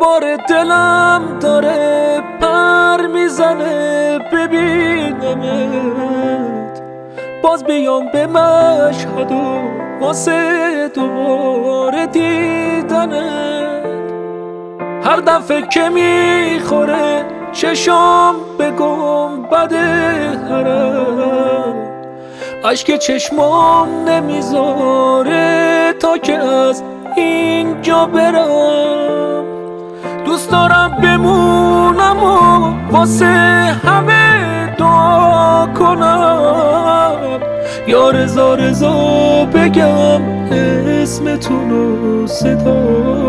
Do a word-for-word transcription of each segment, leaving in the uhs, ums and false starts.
دوباره دلم داره پر میزنه ببینمت، باز بیام به مشهد و واسه دوباره دیدنت. هر دفعه که میخوره چشم به گنبد حرم، اشک چشمام نمیذاره تا که از اینجا برم. دوست دارم بمونم و واسه همه دعا کنم، یا رضا رضا بگم اسمتون رو صدا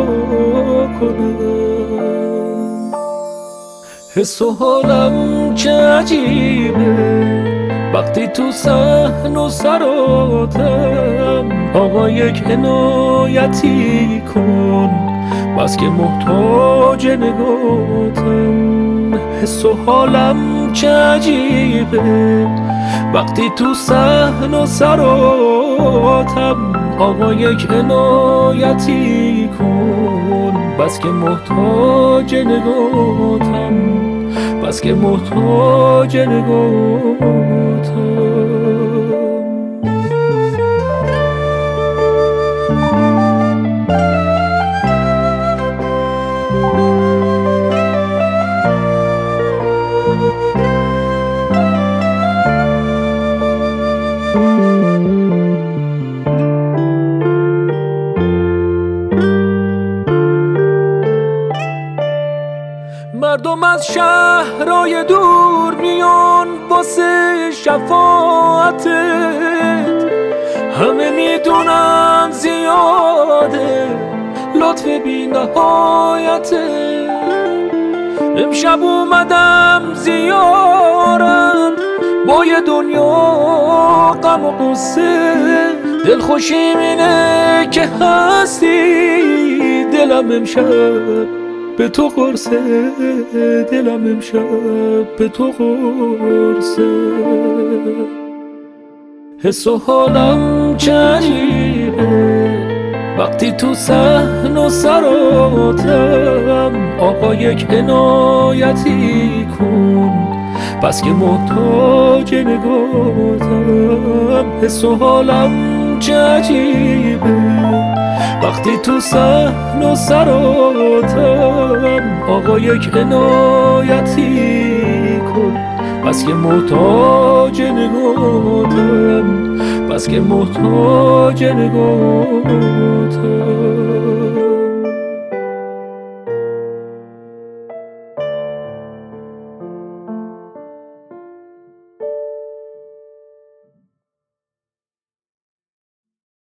کنم. حس و حالم چه عجیبه وقتی تو صحن و سراتم. آقا یک عنایتی کن بس که محتاج نگاتم. حس و حالم چه عجیبه وقتی تو صحن و سراتم. آقا یک عنایتی کن بس که محتاج نگاتم، بس که محتاج نگاتم. مردم از شهرهای دور میان واسه شفاعتت، همه میدونن زیاده لطف بی نهایتت. امشب اومدم زیارت با یه دنیا غم و قصه، دلخوشیم اینه که هستی. دلم امشب به تو قرصه، دلم امشب به تو قرصه. حس و حالم چه عجیبه وقتی تو صحن و سراتم. آقا یک عنایتی کن بس که محتاج نگاتم. حس و حالم چه عجیبه وقتی تو صحن و سراتم. آقا یک عنایتی کن بس که محتاج نگاتم، بس که محتاج نگاتم.